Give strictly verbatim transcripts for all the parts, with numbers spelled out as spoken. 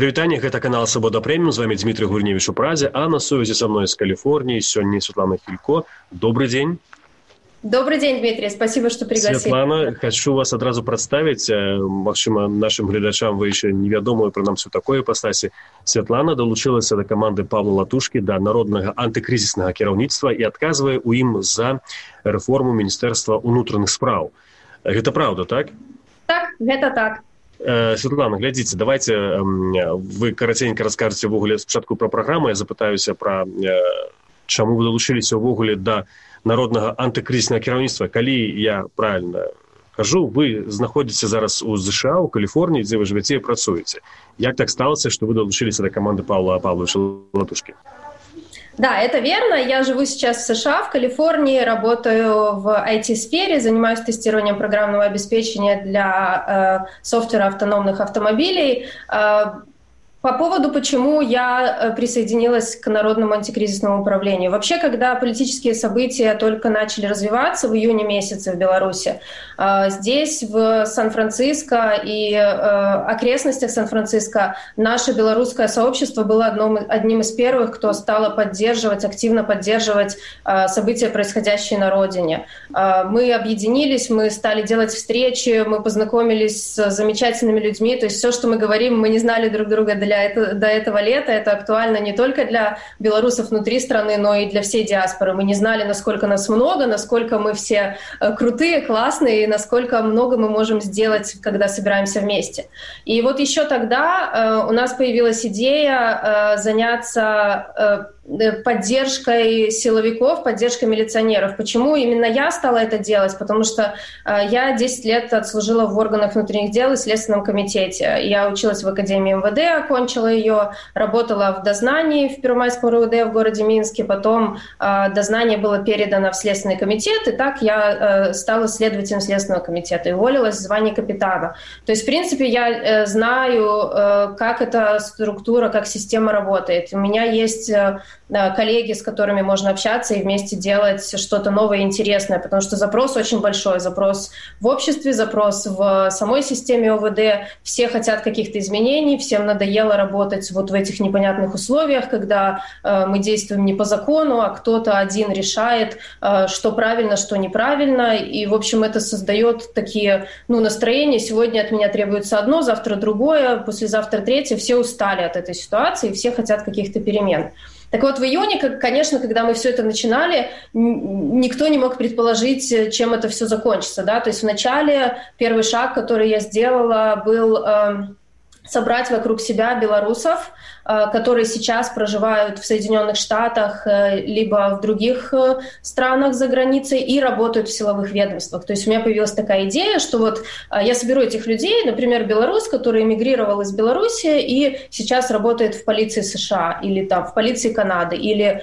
Прывітанне, гэта канал «Свобода Премиум». С вами Дмитрий Гурневич у Празе, а на связи со мной из Калифорнии сегодня Светлана Хилько. Добрый день. Добрый день, Дмитрий. Спасибо, что пригласили. Светлана, хочу вас одразу представить. Максима, нашим глядачам вы еще невядомую про нам все такое ипостасі. Светлана долучилася до команды Павла Латушки, до народного антикризисного кіраўніцтва и отказывая у им за реформу Министерства внутренних справ. Это правда, так? Так, это так. Светлана, глядзіце, давайте вы караценька раскажаце ўвогуле спачатку пра праграму, я запытаюся пра чаму вы далучыліся ўвогуле да народнага антыкрызіснага кіраўніцтва. Калі я правильно кажу, вы знаходзіце зараз у США, у Каліфорніі, дзе вы жывяце і працуеце. Як так сталася, што вы далучыліся да каманды Павла Павловича Латушки? Да, это верно. Я живу сейчас в США, в Калифорнии, работаю в ай ти-сфере, занимаюсь тестированием программного обеспечения для э, софтвера автономных автомобилей. Э, По поводу, почему я присоединилась к Народному антикризисному управлению. Вообще, когда политические события только начали развиваться в июне месяце в Беларуси, здесь, в Сан-Франциско и окрестностях Сан-Франциско, наше белорусское сообщество было одним, одним из первых, кто стало поддерживать, активно поддерживать события, происходящие на родине. Мы объединились, мы стали делать встречи, мы познакомились с замечательными людьми. То есть все, что мы говорим, мы не знали друг друга для Это, до этого лета. Это актуально не только для белорусов внутри страны, но и для всей диаспоры. Мы не знали, насколько нас много, насколько мы все крутые, классные, и насколько много мы можем сделать, когда собираемся вместе. И вот еще тогда э, у нас появилась идея э, заняться э, поддержкой силовиков, поддержкой милиционеров. Почему именно я стала это делать? Потому что э, я десять лет отслужила в органах внутренних дел и Следственном комитете. Я училась в Академии эм вэ дэ, окончила ее, работала в дознании в Первомайском эр у дэ в городе Минске, потом э, дознание было передано в Следственный комитет, и так я э, стала следователем Следственного комитета и уволилась в звании капитана. То есть, в принципе, я э, знаю, э, как эта структура, как система работает. У меня есть э, коллеги, с которыми можно общаться и вместе делать что-то новое и интересное, потому что запрос очень большой, запрос в обществе, запрос в самой системе о вэ дэ, все хотят каких-то изменений, всем надоело работать вот в этих непонятных условиях, когда э, мы действуем не по закону, а кто-то один решает, э, что правильно, что неправильно, и, в общем, это создает такие, ну, настроения, сегодня от меня требуется одно, завтра другое, послезавтра третье, все устали от этой ситуации, все хотят каких-то перемен. Так вот, в июне, конечно, когда мы все это начинали, никто не мог предположить, чем это все закончится. Да? То есть вначале первый шаг, который я сделала, был э, собрать вокруг себя белорусов, э, которые сейчас проживают в Соединенных Штатах э, либо в других э, странах за границей и работают в силовых ведомствах. То есть у меня появилась такая идея, что вот э, я соберу этих людей, например, белорус, который эмигрировал из Беларуси и сейчас работает в полиции США или там в полиции Канады или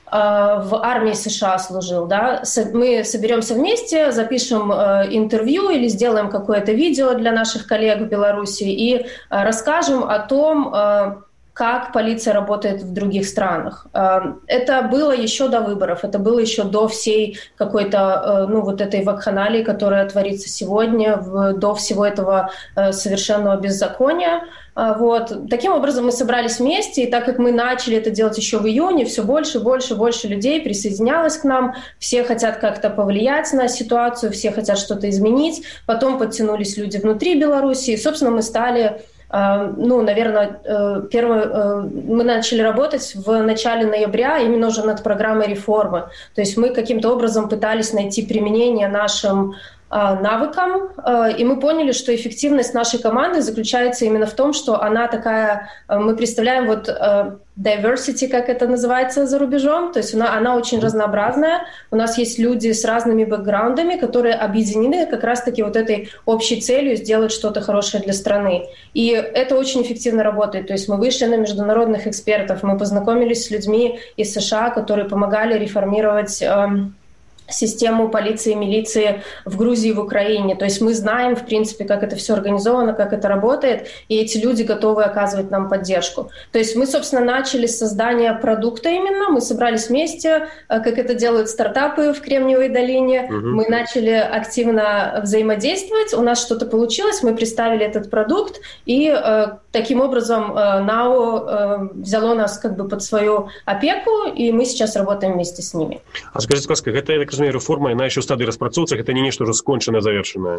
в армии США служил, да, мы соберемся вместе, запишем интервью или сделаем какое-то видео для наших коллег в Беларуси и расскажем о том, как полиция работает в других странах. Это было еще до выборов, это было еще до всей какой-то, ну, вот этой вакханалии, которая творится сегодня, до всего этого совершенного беззакония. Вот. Таким образом мы собрались вместе, и так как мы начали это делать еще в июне, все больше, больше, больше людей присоединялось к нам, все хотят как-то повлиять на ситуацию, все хотят что-то изменить, потом подтянулись люди внутри Беларуси, и, собственно, мы стали... Ну, наверное, первый, мы начали работать в начале ноября именно уже над программой реформы. То есть мы каким-то образом пытались найти применение нашим навыкам, и мы поняли, что эффективность нашей команды заключается именно в том, что она такая, мы представляем вот diversity, как это называется за рубежом, то есть она, она очень разнообразная, у нас есть люди с разными бэкграундами, которые объединены как раз-таки вот этой общей целью сделать что-то хорошее для страны. И это очень эффективно работает, то есть мы вышли на международных экспертов, мы познакомились с людьми из США, которые помогали реформировать систему полиции и милиции в Грузии и в Украине. То есть мы знаем, в принципе, как это все организовано, как это работает, и эти люди готовы оказывать нам поддержку. То есть мы, собственно, начали с создания продукта именно, мы собрались вместе, как это делают стартапы в Кремниевой долине, угу. Мы начали активно взаимодействовать, у нас что-то получилось, мы представили этот продукт, и э, таким образом э, НАО э, взяло нас как бы под свою опеку, и мы сейчас работаем вместе с ними. А скажите, ласка, это, я так разумею, реформа, она еще в стадии распрацоўцы, это не нечто уже сконченное, завершенное?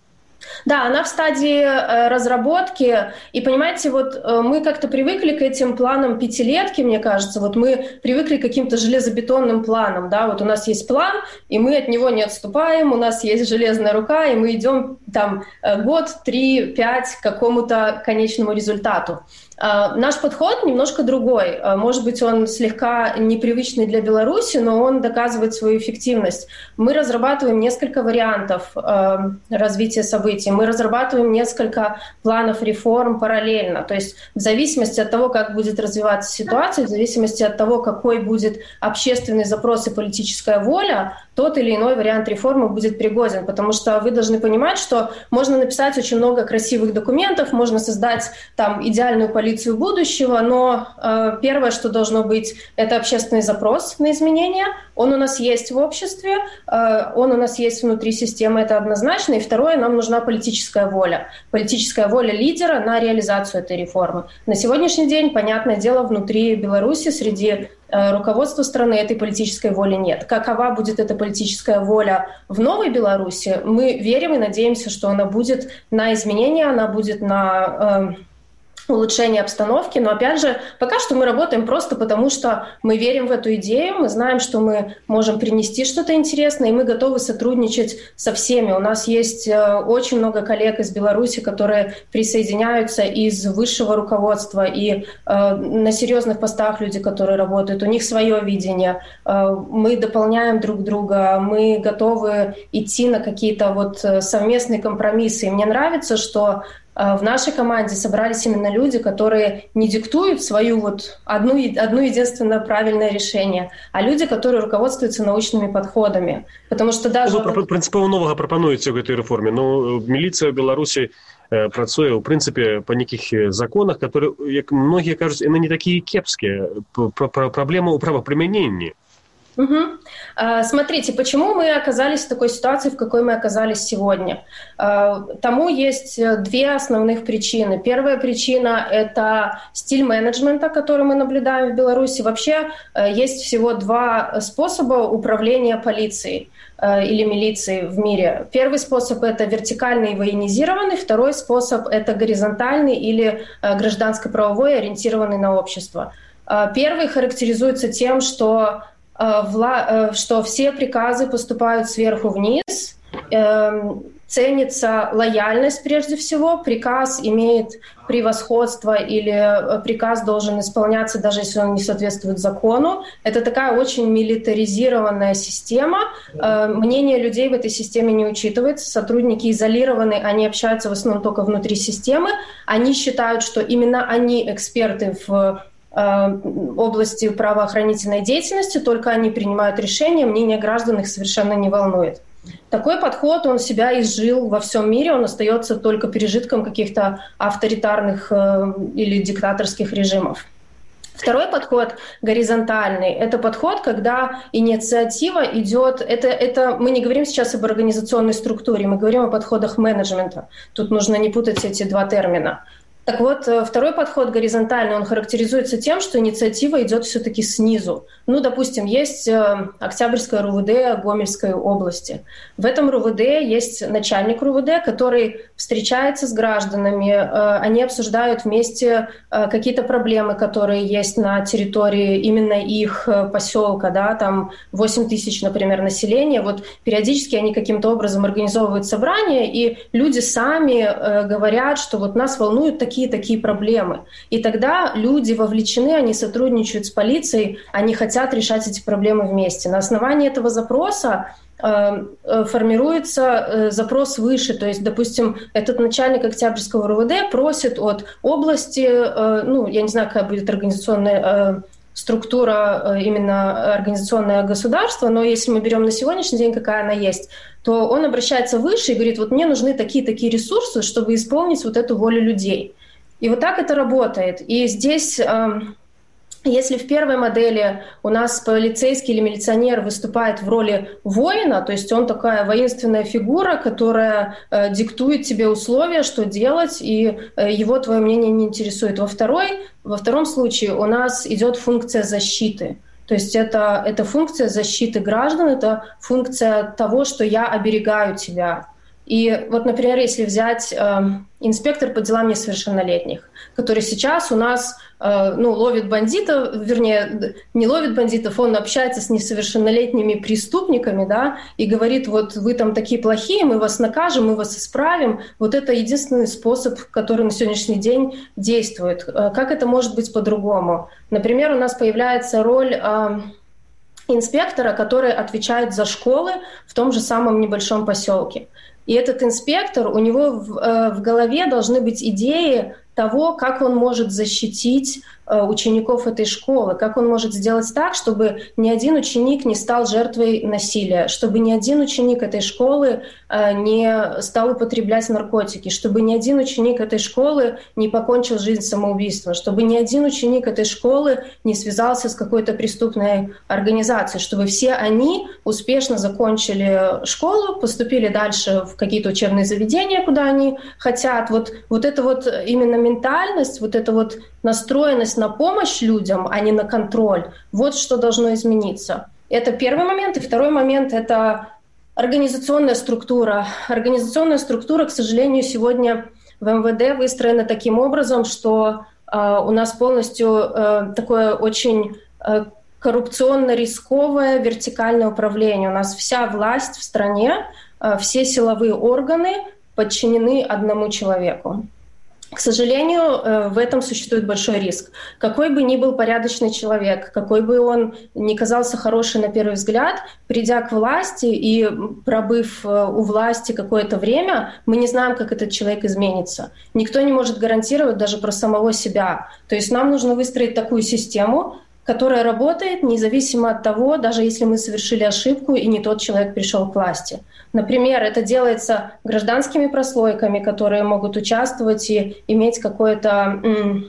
Да, она в стадии э, разработки, и, понимаете, вот э, мы как-то привыкли к этим планам пятилетки, мне кажется, вот мы привыкли к каким-то железобетонным планам, да, вот у нас есть план, и мы от него не отступаем, у нас есть железная рука, и мы идем там э, год, три, пять к какому-то конечному результату. Uh, наш подход немножко другой. Uh, может быть, он слегка непривычный для Беларуси, но он доказывает свою эффективность. Мы разрабатываем несколько вариантов uh, развития событий. Мы разрабатываем несколько планов реформ параллельно. То есть в зависимости от того, как будет развиваться ситуация, в зависимости от того, какой будет общественный запрос и политическая воля, тот или иной вариант реформы будет пригоден. Потому что вы должны понимать, что можно написать очень много красивых документов, можно создать там идеальную политику, полицию будущего, но э, первое, что должно быть, это общественный запрос на изменения. Он у нас есть в обществе, э, он у нас есть внутри системы, это однозначно. И второе, нам нужна политическая воля. Политическая воля лидера на реализацию этой реформы. На сегодняшний день, понятное дело, внутри Беларуси, среди э, руководства страны этой политической воли нет. Какова будет эта политическая воля в новой Беларуси, мы верим и надеемся, что она будет на изменения, она будет на... Э, улучшение обстановки, но, опять же, пока что мы работаем просто потому, что мы верим в эту идею, мы знаем, что мы можем принести что-то интересное, и мы готовы сотрудничать со всеми. У нас есть очень много коллег из Беларуси, которые присоединяются из высшего руководства, и э, на серьезных постах люди, которые работают, у них свое видение. Э, мы дополняем друг друга, мы готовы идти на какие-то вот совместные компромиссы. И мне нравится, что в нашей команде собрались именно люди, которые не диктуют свою вот одну, одну единственное правильное решение, а люди, которые руководствуются научными подходами. Потому что даже... Вы принципова новага прапануеце ў гэтай рэформе. Ну, міліцыя ў Беларусі э, працуе, ў прынцыпе, па нейкіх законах, которые, як многія кажуць, яны не такія кепскія. Праблема ў правапрымяненні. Угу. Смотрите, почему мы оказались в такой ситуации, в какой мы оказались сегодня? Тому есть две основных причины. Первая причина – это стиль менеджмента, который мы наблюдаем в Беларуси. Вообще есть всего два способа управления полицией или милицией в мире. Первый способ – это вертикальный и военизированный, второй способ – это горизонтальный или гражданско-правовой, ориентированный на общество. Первый характеризуется тем, что что все приказы поступают сверху вниз, ценится лояльность прежде всего, приказ имеет превосходство или приказ должен исполняться, даже если он не соответствует закону. Это такая очень милитаризированная система. Мнение людей в этой системе не учитывается. Сотрудники изолированы, они общаются в основном только внутри системы. Они считают, что именно они эксперты в области правоохранительной деятельности, только они принимают решения, мнение граждан их совершенно не волнует. Такой подход, он себя изжил во всем мире, он остается только пережитком каких-то авторитарных или диктаторских режимов. Второй подход горизонтальный. Это подход, когда инициатива идет... Это, это, мы не говорим сейчас об организационной структуре, мы говорим о подходах менеджмента. Тут нужно не путать эти два термина. Так вот, второй подход горизонтальный, он характеризуется тем, что инициатива идет все-таки снизу. Ну, допустим, есть Октябрьское РУВД Гомельской области. В этом РУВД есть начальник РУВД, который встречается с гражданами, они обсуждают вместе какие-то проблемы, которые есть на территории именно их поселка, да, там восемь тысяч, например, населения. Вот периодически они каким-то образом организовывают собрания, и люди сами говорят, что вот нас волнуют такие такие проблемы. И тогда люди вовлечены, они сотрудничают с полицией, они хотят решать эти проблемы вместе. На основании этого запроса э, формируется э, запрос выше. То есть, допустим, этот начальник Октябрьского РУВД просит от области, э, ну, я не знаю, какая будет организационная э, структура именно организационное государство, но если мы берем на сегодняшний день, какая она есть, то он обращается выше и говорит, вот мне нужны такие-такие ресурсы, чтобы исполнить вот эту волю людей. И вот так это работает. И здесь... Если в первой модели у нас полицейский или милиционер выступает в роли воина, то есть он такая воинственная фигура, которая э, диктует тебе условия, что делать, и э, его твое мнение не интересует. Во, второй, во втором случае у нас идет функция защиты. То есть это, это функция защиты граждан, это функция того, что я оберегаю тебя. И вот, например, если взять э, инспектор по делам несовершеннолетних, который сейчас у нас э, ну, ловит бандитов, вернее, не ловит бандитов, он общается с несовершеннолетними преступниками, да, и говорит, вот вы там такие плохие, мы вас накажем, мы вас исправим. Вот это единственный способ, который на сегодняшний день действует. Э, как это может быть по-другому? Например, у нас появляется роль... Э, инспектора, который отвечает за школы в том же самом небольшом поселке. И этот инспектор, у него в, э, в голове должны быть идеи того, как он может защитить э, учеников этой школы, как он может сделать так, чтобы ни один ученик не стал жертвой насилия, чтобы ни один ученик этой школы э, не стал употреблять наркотики, чтобы ни один ученик этой школы не покончил жизнь самоубийством, чтобы ни один ученик этой школы не связался с какой-то преступной организацией, чтобы все они успешно закончили школу, поступили дальше в какие-то учебные заведения, куда они хотят. Вот, вот это вот именно ментальность, вот эта вот настроенность на помощь людям, а не на контроль, вот что должно измениться. Это первый момент. И второй момент — это организационная структура. Организационная структура, к сожалению, сегодня в эм вэ дэ выстроена таким образом, что э, у нас полностью э, такое очень э, коррупционно-рисковое вертикальное управление. У нас вся власть в стране, э, все силовые органы подчинены одному человеку. К сожалению, в этом существует большой риск. Какой бы ни был порядочный человек, какой бы он ни казался хороший на первый взгляд, придя к власти и пробыв у власти какое-то время, мы не знаем, как этот человек изменится. Никто не может гарантировать даже про самого себя. То есть нам нужно выстроить такую систему, которая работает независимо от того, даже если мы совершили ошибку и не тот человек пришел к власти. Например, это делается гражданскими прослойками, которые могут участвовать и иметь какое-то м-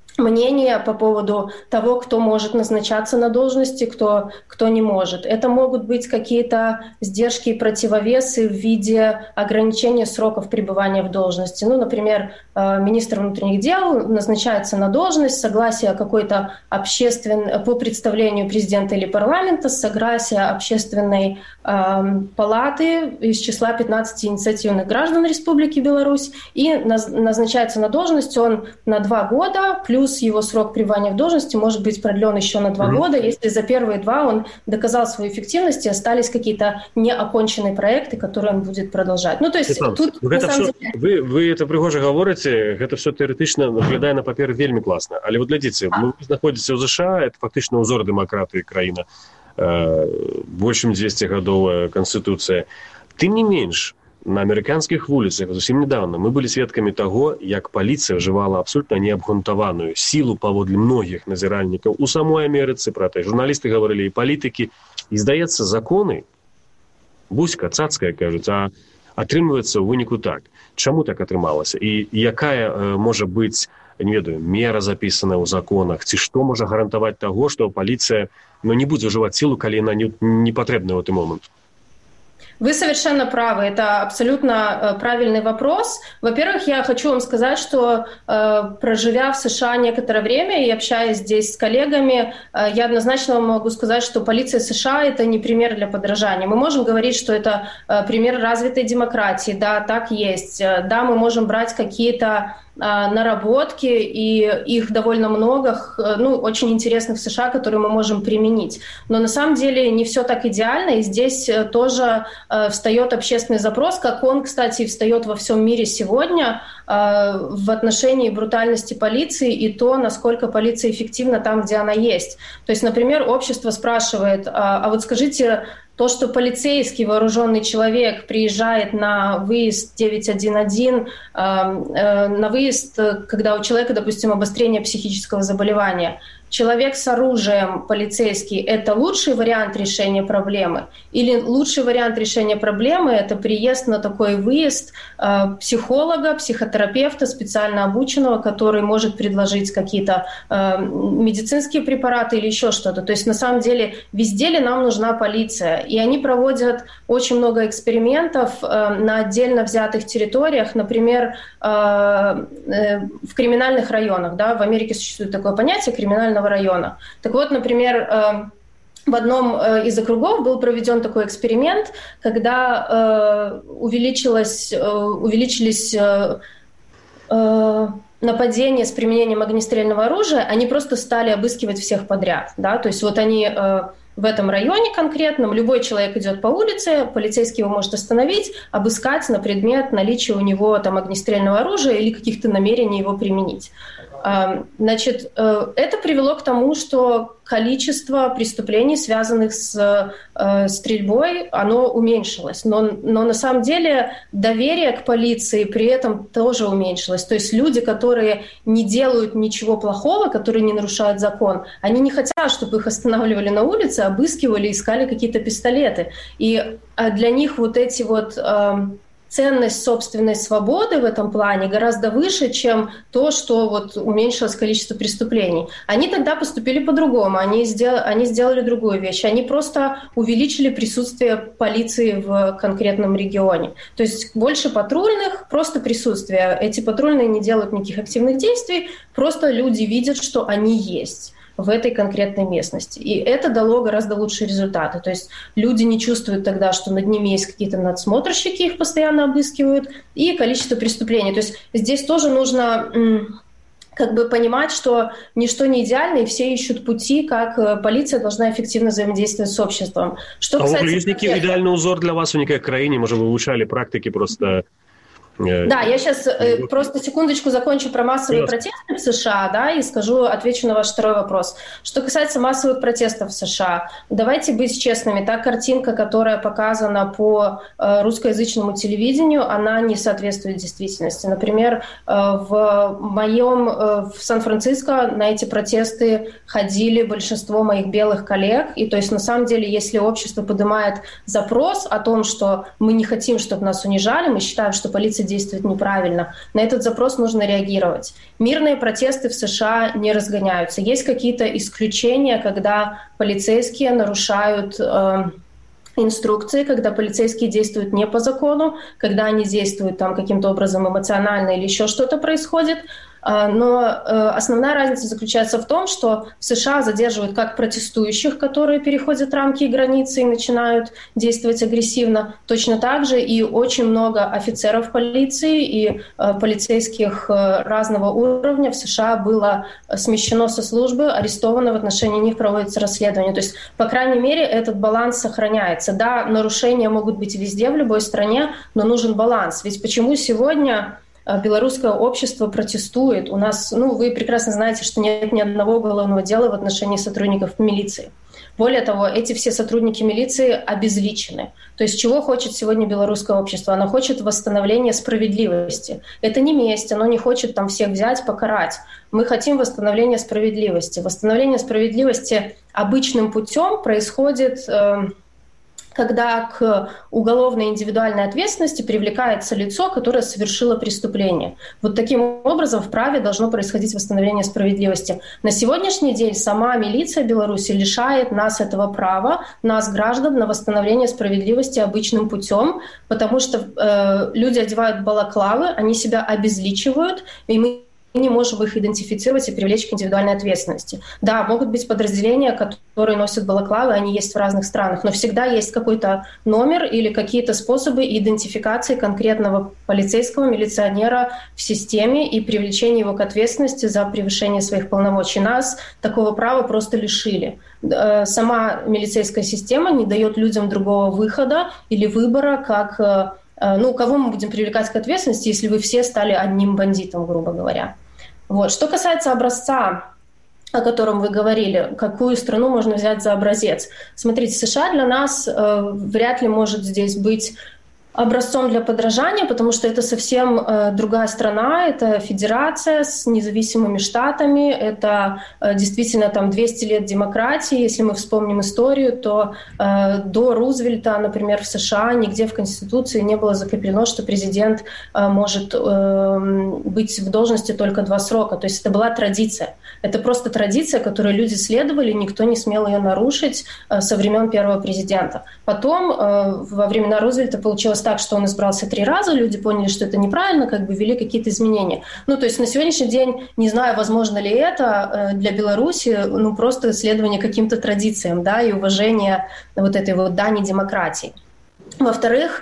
мнение по поводу того, кто может назначаться на должности, кто, кто не может. Это могут быть какие-то сдержки и противовесы в виде ограничения сроков пребывания в должности. Ну, например, министр внутренних дел назначается на должность, согласие какой-то общественной, по представлению президента или парламента, согласие общественной э, палаты из числа пятнадцати инициативных граждан Республики Беларусь, и наз, назначается на должность он на два года, плюс его срок пребывания в должности может быть продлен еще на два mm-hmm. года, если за первые два он доказал свою эффективность и остались какие-то неоконченные проекты, которые он будет продолжать. Ну, то есть Светлана, тут, на самом все, деле... Вы, вы это прыгожа говорите, гэта все тэарэтычна выглядае на паперы вельмі класна, але вот глядзіце, мы знаходзіся ў ЗША, это фактычна ўзор дэмакратыі краіна, э, больш чым дзвесце гадовая канстытуцыя. Тым не менш, на амерыканскіх вуліцах зусім недавно мы былі сведкамі таго, як паліцыя ўжывала абсолютна неабгрунтаваную сілу паводле многіх назіральнікаў у самой Амерыцы, пра тое журналісты гаварылі і палітыкі, і здаецца, законы буська, цацкая, кажуць, а атрымліваецца ў выніку так. Чаму так атрымалася? І якая э, можа быць, не ведаю, мера запісаная ў законах, ці што можа гарантаваць таго, што паліцыя ну, не будзе ўжываць сілу, калі яна не, не патрэбная ў той момант? Вы совершенно правы, это абсолютно правильный вопрос. Во-первых, я хочу вам сказать, что э, проживя в США некоторое время и общаясь здесь с коллегами, э, я однозначно могу сказать, что полиция США — это не пример для подражания. Мы можем говорить, что это э, пример развитой демократии, да, так есть. Да, мы можем брать какие-то наработки, и их довольно много, ну, очень интересных в США, которые мы можем применить. Но на самом деле не все так идеально, и здесь тоже э, встает общественный запрос, как он, кстати, встает во всем мире сегодня э, в отношении брутальности полиции и то, насколько полиция эффективна там, где она есть. То есть, например, общество спрашивает, а, а вот скажите, то, что полицейский вооруженный человек приезжает на выезд девять один один, э, э, на выезд, когда у человека, допустим, обострение психического заболевания, человек с оружием полицейский – это лучший вариант решения проблемы? Или лучший вариант решения проблемы – это приезд на такой выезд э, психолога, психотерапевта, специально обученного, который может предложить какие-то э, медицинские препараты или еще что-то. То есть на самом деле везде ли нам нужна полиция? И они проводят очень много экспериментов э, на отдельно взятых территориях, например, э, э, в криминальных районах. Да? В Америке существует такое понятие криминального района. Так вот, например, в одном из округов был проведен такой эксперимент, когда увеличилось, увеличились нападения с применением огнестрельного оружия, они просто стали обыскивать всех подряд. Да? То есть вот они в этом районе конкретном, любой человек идет по улице, полицейский его может остановить, обыскать на предмет наличия у него там огнестрельного оружия или каких-то намерений его применить. Значит, это привело к тому, что количество преступлений, связанных с э, стрельбой, оно уменьшилось. Но, но на самом деле доверие к полиции при этом тоже уменьшилось. То есть люди, которые не делают ничего плохого, которые не нарушают закон, они не хотят, чтобы их останавливали на улице, обыскивали, искали какие-то пистолеты. И для них вот эти вот... Э, ценность собственной свободы в этом плане гораздо выше, чем то, что вот уменьшилось количество преступлений. Они тогда поступили по-другому, они, сдел... они сделали другую вещь. Они просто увеличили присутствие полиции в конкретном регионе. То есть больше патрульных, просто присутствие. Эти патрульные не делают никаких активных действий, просто люди видят, что они есть в этой конкретной местности. И это дало гораздо лучшие результаты. То есть люди не чувствуют тогда, что над ними есть какие-то надсмотрщики, их постоянно обыскивают, и количество преступлений. То есть здесь тоже нужно м, как бы понимать, что ничто не идеально, и все ищут пути, как полиция должна эффективно взаимодействовать с обществом. Что а касается... есть некий идеальный узор для вас в некой краине? Может, вы улучшали практики просто... Да, я сейчас э, просто секундочку закончу про массовые протесты в США, да, и скажу, отвечу на ваш второй вопрос. Что касается массовых протестов в США, давайте быть честными, та картинка, которая показана по э, русскоязычному телевидению, она не соответствует действительности. Например, э, в моем, э, в Сан-Франциско на эти протесты ходили большинство моих белых коллег, и то есть на самом деле, если общество поднимает запрос о том, что мы не хотим, чтобы нас унижали, мы считаем, что полиция действует неправильно. На этот запрос нужно реагировать. Мирные протесты в США не разгоняются. Есть какие-то исключения, когда полицейские нарушают э, инструкции, когда полицейские действуют не по закону, когда они действуют там каким-то образом эмоционально или еще что-то происходит. Но основная разница заключается в том, что в США задерживают как протестующих, которые переходят рамки и границы и начинают действовать агрессивно, точно так же и очень много офицеров полиции и полицейских разного уровня в США было смещено со службы, арестовано, в отношении них проводится расследование. То есть, по крайней мере, этот баланс сохраняется. Да, нарушения могут быть везде, в любой стране, но нужен баланс. Ведь почему сегодня... белорусское общество протестует. У нас, ну, вы прекрасно знаете, что нет ни одного уголовного дела в отношении сотрудников милиции. Более того, эти все сотрудники милиции обезличены. То есть чего хочет сегодня белорусское общество? Оно хочет восстановления справедливости. Это не месть, оно не хочет там всех взять, покарать. Мы хотим восстановления справедливости. Восстановление справедливости обычным путем происходит... Э- когда к уголовной индивидуальной ответственности привлекается лицо, которое совершило преступление. Вот таким образом в праве должно происходить восстановление справедливости. На сегодняшний день сама милиция Беларуси лишает нас этого права, нас, граждан, на восстановление справедливости обычным путем, потому что э, люди одевают балаклавы, они себя обезличивают, и мы не можем их идентифицировать и привлечь к индивидуальной ответственности. Да, могут быть подразделения, которые носят балаклавы, они есть в разных странах, но всегда есть какой-то номер или какие-то способы идентификации конкретного полицейского милиционера в системе и привлечения его к ответственности за превышение своих полномочий. Нас такого права просто лишили. Сама милицейская система не дает людям другого выхода или выбора, как... Ну, кого мы будем привлекать к ответственности, если вы все стали одним бандитом, грубо говоря. Вот. Что касается образца, о котором вы говорили, какую страну можно взять за образец. Смотрите, США для нас э, вряд ли может здесь быть образцом для подражания, потому что это совсем э, другая страна, это федерация с независимыми штатами, это э, действительно там двести лет демократии. Если мы вспомним историю, то э, до Рузвельта, например, в США нигде в Конституции не было закреплено, что президент э, может э, быть в должности только два срока. То есть это была традиция. Это просто традиция, которой люди следовали, никто не смел ее нарушить э, со времен первого президента. Потом э, во времена Рузвельта получилось так, что он избрался три раза, люди поняли, что это неправильно, как бы ввели какие-то изменения. Ну, то есть на сегодняшний день, не знаю, возможно ли это для Беларуси, ну, просто следование каким-то традициям, да, и уважение вот этой вот дани демократии. Во-вторых,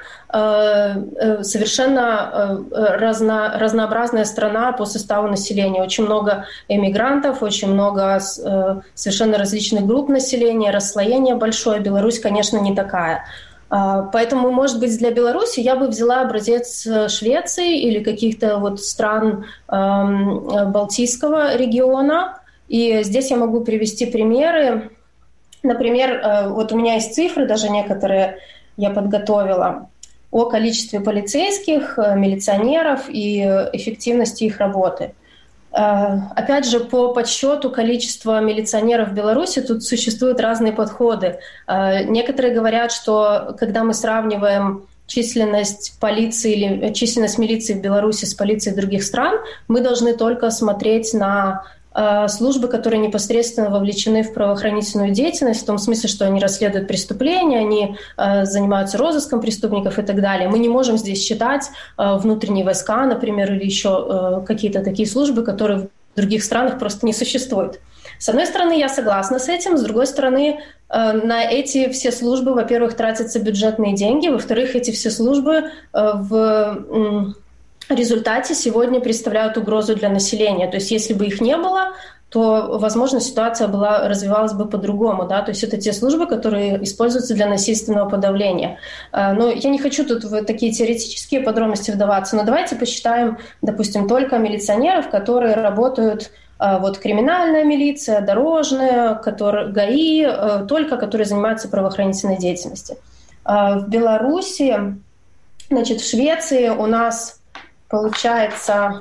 совершенно разно, разнообразная страна по составу населения. Очень много эмигрантов, очень много совершенно различных групп населения, расслоение большое. Беларусь, конечно, не такая. Поэтому, может быть, для Беларуси я бы взяла образец Швеции или каких-то вот стран э, Балтийского региона. И здесь я могу привести примеры. Например, э, вот у меня есть цифры, даже некоторые я подготовила, о количестве полицейских, милиционеров и эффективности их работы. Опять же, по подсчету количества милиционеров в Беларуси тут существуют разные подходы. Некоторые говорят, что когда мы сравниваем численность полиции или численность милиции в Беларуси с полицией других стран, мы должны только смотреть на службы, которые непосредственно вовлечены в правоохранительную деятельность, в том смысле, что они расследуют преступления, они э, занимаются розыском преступников и так далее. Мы не можем здесь считать э, внутренние войска, например, или еще э, какие-то такие службы, которые в других странах просто не существуют. С одной стороны, я согласна с этим, с другой стороны, э, на эти все службы, во-первых, тратятся бюджетные деньги, во-вторых, эти все службы э, в... Э, в результате сегодня представляют угрозу для населения. То есть если бы их не было, то, возможно, ситуация была, развивалась бы по-другому. Да? То есть это те службы, которые используются для насильственного подавления. Но я не хочу тут в такие теоретические подробности вдаваться, но давайте посчитаем, допустим, только милиционеров, которые работают, вот криминальная милиция, дорожная, которые, ГАИ, только которые занимаются правоохранительной деятельностью. В Беларуси, значит, в Швеции у нас получается,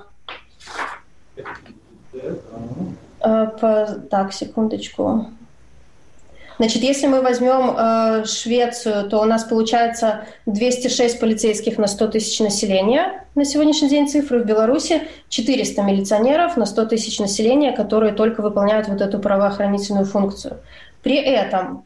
э, по, так, секундочку. Значит, если мы возьмем э, Швецию, то у нас получается двести шесть полицейских на сто тысяч населения на сегодняшний день цифры. В Беларуси четыреста милиционеров на сто тысяч населения, которые только выполняют вот эту правоохранительную функцию. При этом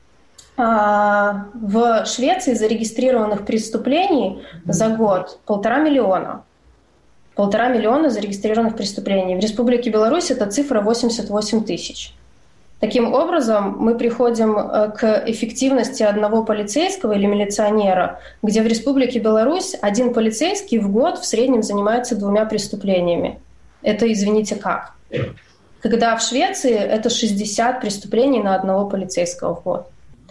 э, в Швеции зарегистрированных преступлений за год полтора миллиона. Полтора миллиона зарегистрированных преступлений. В Республике Беларусь эта цифра восемьдесят восемь тысяч. Таким образом, мы приходим к эффективности одного полицейского или милиционера, где в Республике Беларусь один полицейский в год в среднем занимается двумя преступлениями. Это, извините, как? Когда в Швеции это шестьдесят преступлений на одного полицейского в год.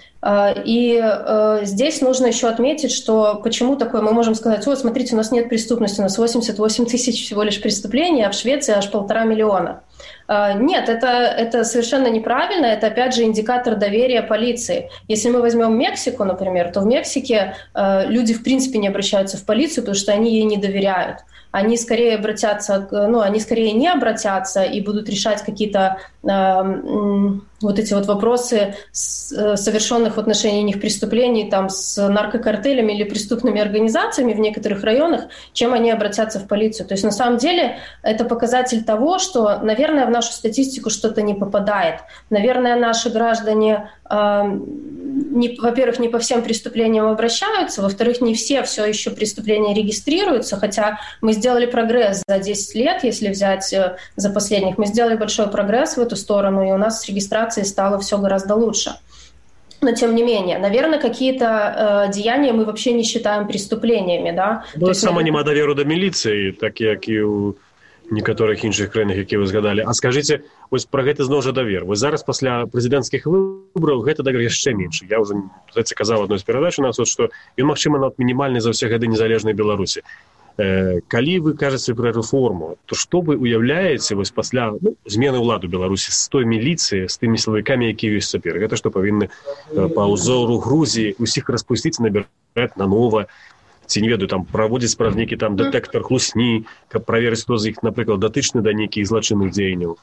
И э, здесь нужно еще отметить, что почему такое, мы можем сказать, вот, смотрите, у нас нет преступности, у нас восемьдесят восемь тысяч всего лишь преступлений, а в Швеции аж полтора миллиона. Э, нет, это, это совершенно неправильно, это опять же индикатор доверия полиции. Если мы возьмем Мексику, например, то в Мексике э, люди в принципе не обращаются в полицию, потому что они ей не доверяют. Они скорее обратятся, ну, они скорее не обратятся и будут решать какие-то э, вот эти вот вопросы с, э, совершенных в отношении них преступлений там, с наркокартелями или преступными организациями в некоторых районах, чем они обратятся в полицию. То есть на самом деле это показатель того, что, наверное, в нашу статистику что-то не попадает. Наверное, наши граждане, э, не, во-первых, не по всем преступлениям обращаются, во-вторых, не все все еще преступления регистрируются, хотя мы сделали прогресс за десять лет, если взять э, за последних, мы сделали большой прогресс в эту сторону, и у нас с регистрацией стало все гораздо лучше. Но тем не менее, наверное, какие-то э, деяния мы вообще не считаем преступлениями. Да? Ну, сама мы... нема доверу до міліції, так як і у некаторых іншых краінах, які вы згадалі. А скажите, ось про гэта зноў жа давер. Вось зараз пасля прэзідэнцкіх выбараў гэта давер яшчэ меншы. Я ўжо казаў адной з перадач у нас, вот, што ён, магчыма, нават мінімальны за ўсе гады незалежнай Беларусі. Э, калі вы кажаце пра рэформу, то што вы уяўляеце вось пасля ну, змены ўлады Беларусі з той міліцыі, з тымі сілавікамі, якія ёсць цяпер? Гэта што павінны э, па ўзору Грузіі усіх распусціць, набіраць нанова? ці не ведаю там праводзіць праз нейкі там дэтэктар хлусні, каб праверыць, хто з іх, напрыклад, датычны да нейкіх злачынных дзеянняў?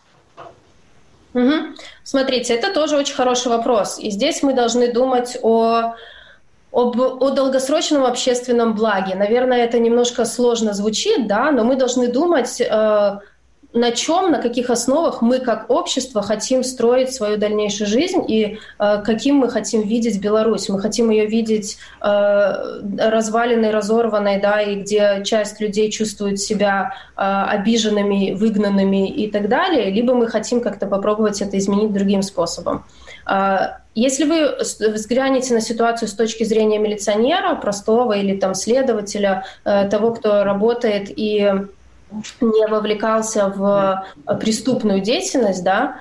Угу. Смотрите, это тоже очень хороший вопрос. И здесь мы должны думать о, об, о долгосрочном общественном благе. Наверное, это немножко сложно звучит, да, но мы должны думать, э, на чем, на каких основах мы как общество хотим строить свою дальнейшую жизнь и э, каким мы хотим видеть Беларусь. Мы хотим ее видеть э, разваленной, разорванной, да, и где часть людей чувствует себя э, обиженными, выгнанными и так далее, либо мы хотим как-то попробовать это изменить другим способом. Э, если вы взглянете на ситуацию с точки зрения милиционера, простого или там следователя, э, того, кто работает и не вовлекался в преступную деятельность, да,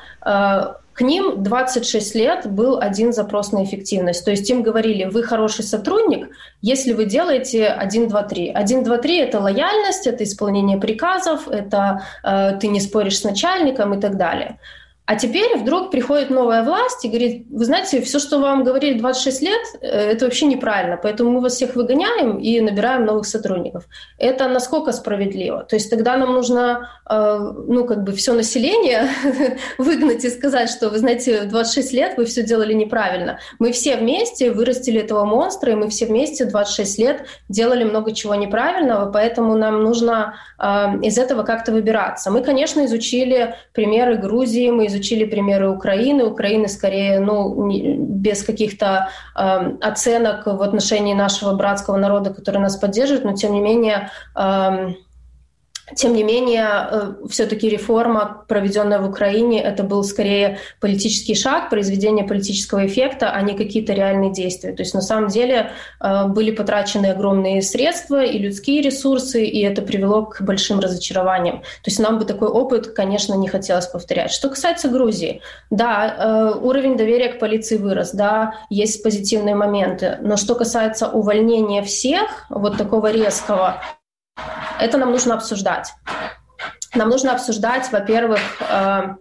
к ним двадцать шесть лет был один запрос на эффективность. То есть им говорили: вы хороший сотрудник, если вы делаете один, два, три. один, два, три — это лояльность, это исполнение приказов, это э, ты не споришь с начальником и так далее. А теперь вдруг приходит новая власть и говорит: вы знаете, все, что вам говорили двадцать шесть лет, это вообще неправильно, поэтому мы вас всех выгоняем и набираем новых сотрудников. Это насколько справедливо? То есть тогда нам нужно, ну, как бы все население выгнать и сказать, что, вы знаете, двадцать шесть лет вы все делали неправильно. Мы все вместе вырастили этого монстра, и мы все вместе двадцать шесть лет делали много чего неправильного, поэтому нам нужно из этого как-то выбираться. Мы, конечно, изучили примеры Грузии, мы изучили Изучили примеры Украины. Украины скорее, ну, не, без каких-то э, оценок в отношении нашего братского народа, который нас поддерживает, но тем не менее, э, тем не менее, э, все-таки реформа, проведенная в Украине, это был скорее политический шаг, произведение политического эффекта, а не какие-то реальные действия. То есть на самом деле э, были потрачены огромные средства и людские ресурсы, и это привело к большим разочарованиям. То есть нам бы такой опыт, конечно, не хотелось повторять. Что касается Грузии, да, э, уровень доверия к полиции вырос, да, есть позитивные моменты, но что касается увольнения всех, вот такого резкого, это нам нужно обсуждать. Нам нужно обсуждать, во-первых, э,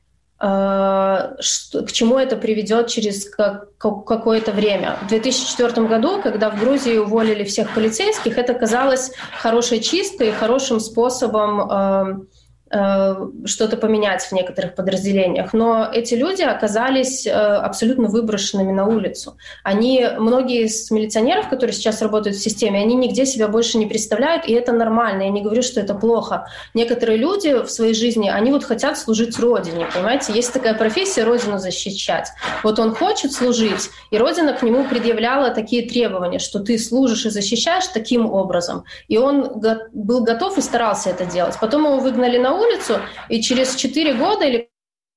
э, что, к чему это приведет через как, какое-то время. В две тысячи четвёртом году, когда в Грузии уволили всех полицейских, это казалось хорошей чисткой, хорошим способом э, что-то поменять в некоторых подразделениях. Но эти люди оказались абсолютно выброшенными на улицу. Они, многие из милиционеров, которые сейчас работают в системе, они нигде себя больше не представляют, и это нормально. Я не говорю, что это плохо. Некоторые люди в своей жизни, они вот хотят служить Родине, понимаете? Есть такая профессия — Родину защищать. Вот он хочет служить, и Родина к нему предъявляла такие требования, что ты служишь и защищаешь таким образом. И он го- был готов и старался это делать. Потом его выгнали на улицу, и через четыре года или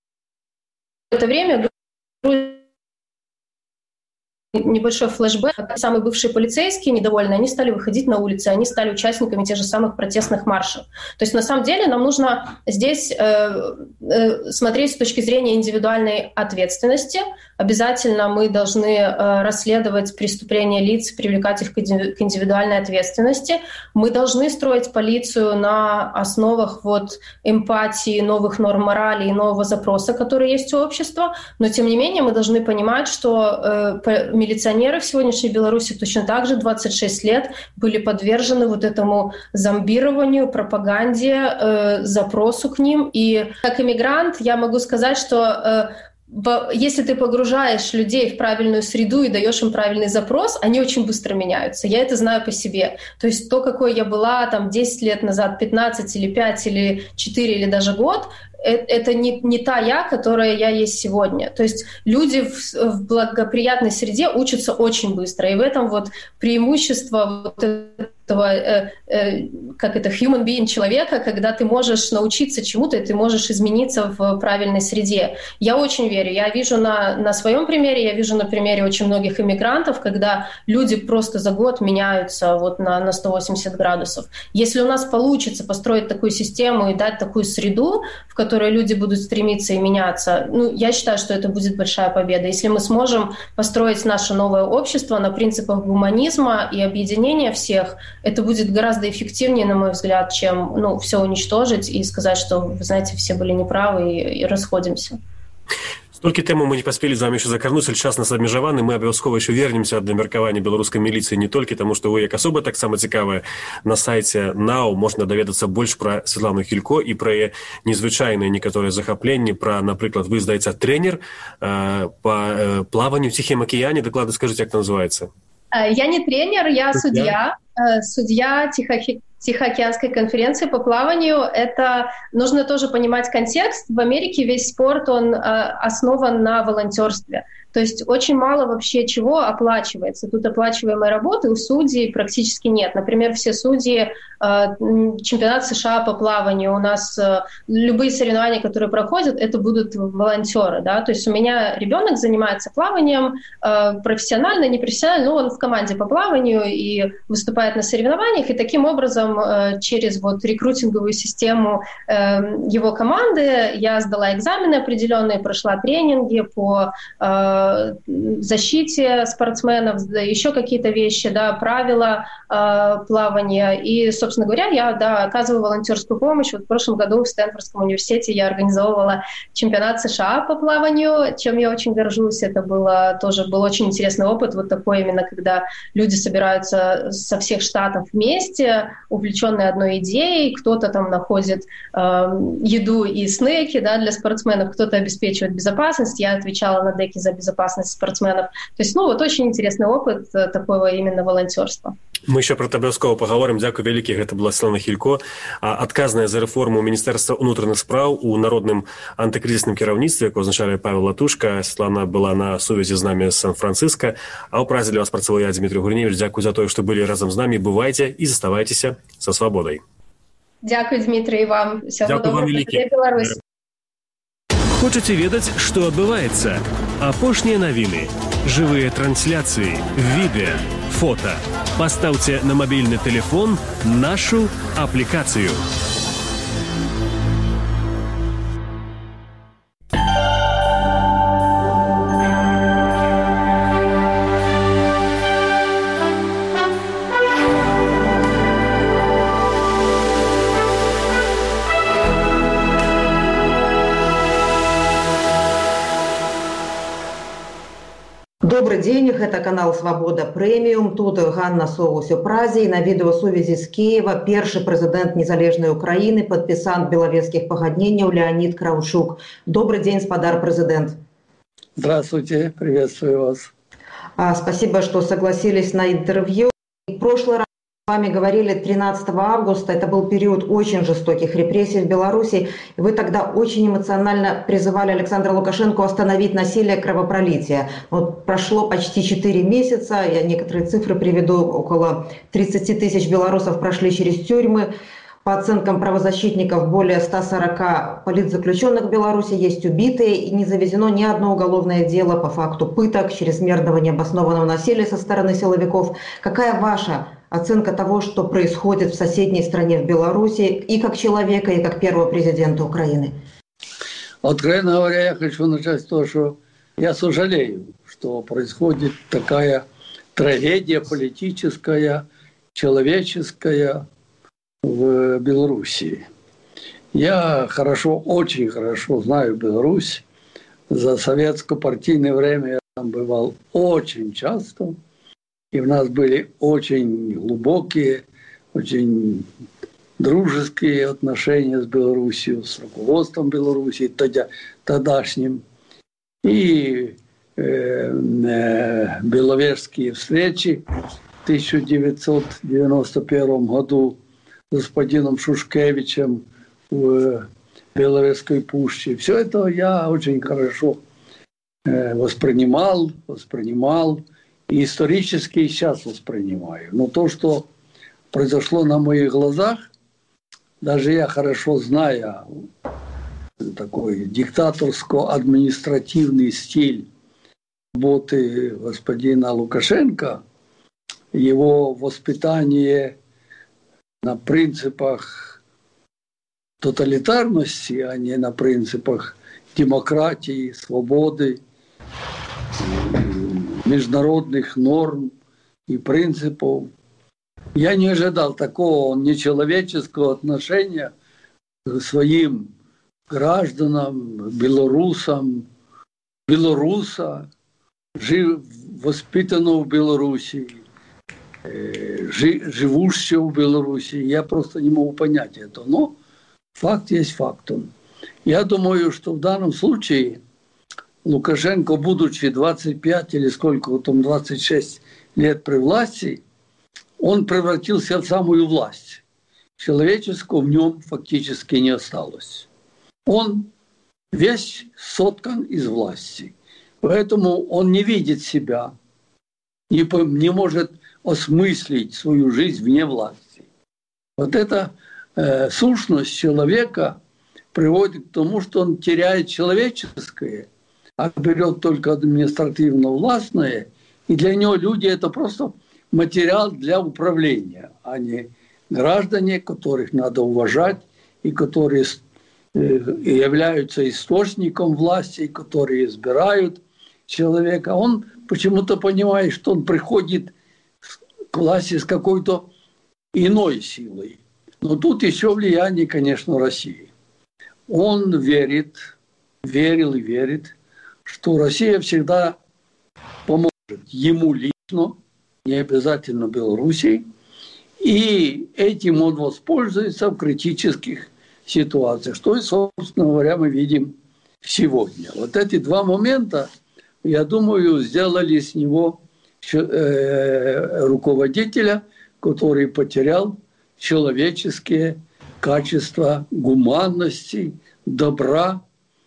это время небольшой флешбэк. Самые бывшие полицейские, недовольные, они стали выходить на улицы, они стали участниками тех же самых протестных маршев. То есть на самом деле нам нужно здесь э, э, смотреть с точки зрения индивидуальной ответственности. Обязательно мы должны э, расследовать преступления лиц, привлекать их к индивидуальной ответственности. Мы должны строить полицию на основах вот эмпатии, новых норм морали и нового запроса, который есть у общества. Но тем не менее мы должны понимать, что э, милиционеры в сегодняшней Беларуси точно так же двадцать шесть лет были подвержены вот этому зомбированию, пропаганде, э, запросу к ним. И как иммигрант я могу сказать, что э, если ты погружаешь людей в правильную среду и даешь им правильный запрос, они очень быстро меняются. Я это знаю по себе. То есть то, какой я была там десять лет назад, пятнадцать или пять или четыре или даже год, это не, не та я, которая я есть сегодня. То есть люди в, в благоприятной среде учатся очень быстро. И в этом вот преимущество вот этого, э, э, как это, human being человека, когда ты можешь научиться чему-то, и ты можешь измениться в правильной среде. Я очень верю. Я вижу на, на своем примере, я вижу на примере очень многих иммигрантов, когда люди просто за год меняются вот на, на сто восемьдесят градусов. Если у нас получится построить такую систему и дать такую среду, в которой в которой люди будут стремиться и меняться, ну, я считаю, что это будет большая победа. Если мы сможем построить наше новое общество на принципах гуманизма и объединения всех, это будет гораздо эффективнее, на мой взгляд, чем, ну, все уничтожить и сказать, что, вы знаете, все были неправы и, и расходимся. Толькі тэму мы не паспелі з вами яшчэ закрануць, але час нас абмежаваны, мы абавязкова яшчэ вернемся ад абмеркавання беларускай міліцыі не толькі таму, што вы як асоба таксама цікавая. На сайце нау можна даведацца больш пра Святлану Хілько і пра яе незвычайныя некаторыя захапленні, пра, напрыклад, вы, здаецца, трэнер э, па э, плаванню ў Ціхім акіяне. Дакладна скажыце, як называецца? Я не тренер, я судья. Судья Тихоокеанской Тихоокеанской конференции по плаванию. Это нужно тоже понимать контекст. В Америке весь спорт, он основан на волонтерстве. То есть очень мало вообще чего оплачивается. Тут оплачиваемой работы у судей практически нет. Например, все судьи, чемпионат США по плаванию, у нас любые соревнования, которые проходят, это будут волонтеры. Да? То есть у меня ребенок занимается плаванием профессионально, непрофессионально, но он в команде по плаванию и выступает на соревнованиях. И таким образом через вот рекрутинговую систему его команды я сдала экзамены определенные, прошла тренинги по защите спортсменов, еще какие-то вещи, да, правила э, плавания. И, собственно говоря, я да, оказываю волонтерскую помощь. Вот в прошлом году в Стэнфордском университете я организовывала чемпионат США по плаванию, чем я очень горжусь. Это было тоже был очень интересный опыт, вот такой именно, когда люди собираются со всех штатов вместе, увлеченные одной идеей, кто-то там находит э, еду и снеки, да, для спортсменов, кто-то обеспечивает безопасность. Я отвечала на деке за безопасность спортсменов. То есть, ну, вот очень интересный опыт такого именно волонтерства. Мы еще про абавязкова поговорим. Дякую вялікі. Гэта была Святлана Хілько, адказная за рэформу Міністэрства ўнутраных спраў у народным антыкрызісным кіраўніцтве, якое узначае Павел Латушка. Святлана была на сувязі з намі з Сан-Францыска. А ў празе для вас працаваў я, Дмітрий Гурневич. Дякую за тое, што былі разам з намі. Бывайце і заставайцеся са свабодай. Дякую, Дмитрий, і вам. Всего Дякую вам вялікі. Хочаце ведаць, што адбываецца? Апошнія навіны, жывыя трансляцыі, відэа, фота. Пастаўце на мабільны тэлефон нашу аплікацыю. Добрый день, это канал «Свобода Премиум». Тут Ганна Соус у Празе. И на видеосувязі з Киева першы прэзідэнт незалежнай Украины, падпісант белавежскіх пагадненняў Леонид Кравчук. Добрый день, спадар президент. Здравствуйте, приветствую вас. А, спасибо, что согласились на интервью. В прошлый раз с вами говорили тринадцатого августа. Это был период очень жестоких репрессий в Беларуси. Вы тогда очень эмоционально призывали Александра Лукашенко остановить насилие, кровопролитие. Вот прошло почти четыре месяца. Я некоторые цифры приведу. Около тридцати тысяч белорусов прошли через тюрьмы. По оценкам правозащитников, более ста сорока политзаключенных в Беларуси есть убитые, и не заведено ни одно уголовное дело по факту пыток, чрезмерного необоснованного насилия со стороны силовиков. Какая ваша оценка того, что происходит в соседней стране, в Беларуси, и как человека, и как первого президента Украины? Откровенно говоря, я хочу начать с того, что я сожалею, что происходит такая трагедия политическая, человеческая в Беларуси. Я хорошо, очень хорошо знаю Беларусь. За советско-партийное время я там бывал очень часто. И у нас были очень глубокие, очень дружеские отношения с Беларусью, с руководством Беларуси тогда, тогдашним. И э, э, беловежские встречи в тысяча девятьсот девяносто первом году с господином Шушкевичем в Беловежской пуще. Все это я очень хорошо э, воспринимал, воспринимал. И исторически сейчас воспринимаю. Но то, что произошло на моих глазах, даже я хорошо зная такой диктаторско-административный стиль работы господина Лукашенко, его воспитание на принципах тоталитарности, а не на принципах демократии, свободы, международных норм и принципов. Я не ожидал такого нечеловеческого отношения к своим гражданам, белорусам, белоруса, жив, воспитанного в Беларуси, э, жи, живущего в Беларуси. Я просто не могу понять это. Но факт есть фактом. Я думаю, что в данном случае Лукашенко, будучи двадцать пять или сколько там, двадцать шесть лет при власти, он превратился в самую власть. Человеческого в нем фактически не осталось. Он весь соткан из власти. Поэтому он не видит себя, не, не может осмыслить свою жизнь вне власти. Вот эта э, сущность человека приводит к тому, что он теряет человеческое, а берет только административно-властное, и для него люди – это просто материал для управления, а не граждане, которых надо уважать, и которые являются источником власти, которые избирают человека. Он почему-то понимает, что он приходит к власти с какой-то иной силой. Но тут еще влияние, конечно, России. Он верит, верил и верит, что Россия всегда поможет ему лично, не обязательно Белоруссии, и этим он воспользуется в критических ситуациях, что, собственно говоря, мы видим сегодня. Вот эти два момента, я думаю, сделали с него э, руководителя, который потерял человеческие качества гуманности, добра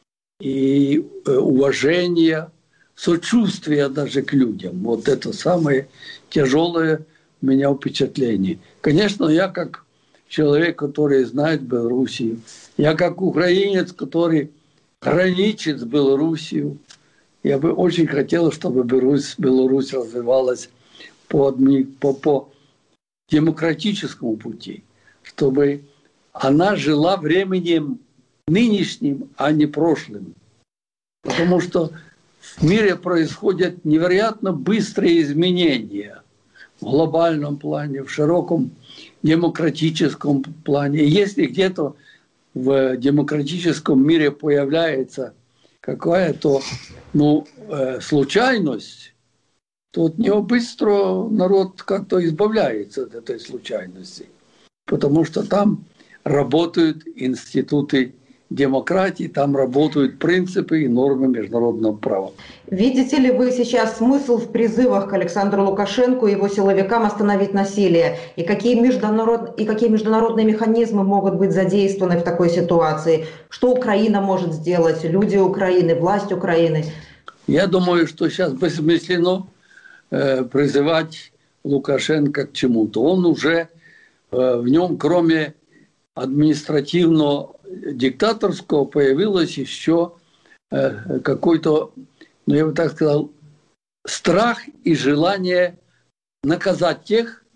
и э, уважения, сочувствия даже к людям. Вот это самое тяжелое у меня впечатление. Конечно, я как человек, который знает Белоруссию, я как украинец, который граничит с Белоруссией, я бы очень хотел, чтобы Беларусь, Беларусь развивалась по, по, по демократическому пути, чтобы она жила временем нынешним, а не прошлым. Потому что в мире происходят невероятно быстрые изменения в глобальном плане, в широком демократическом плане. И если где-то в демократическом мире появляется какая-то ну, э, случайность, то от нее быстро народ как-то избавляется от этой случайности. Потому что там работают институты демократии, там работают принципы и нормы международного права. Видите ли вы сейчас смысл в призывах к Александру Лукашенко и его силовикам остановить насилие? И какие, международ... и какие международные механизмы могут быть задействованы в такой ситуации? Что Украина может сделать, люди Украины, власть Украины? Я думаю, что сейчас бессмысленно э, призывать Лукашенко к чему-то. Он уже э, в нем, кроме административного диктаторского, появилось еще э, какой-то, ну я бы так сказал, страх и желание наказать тех,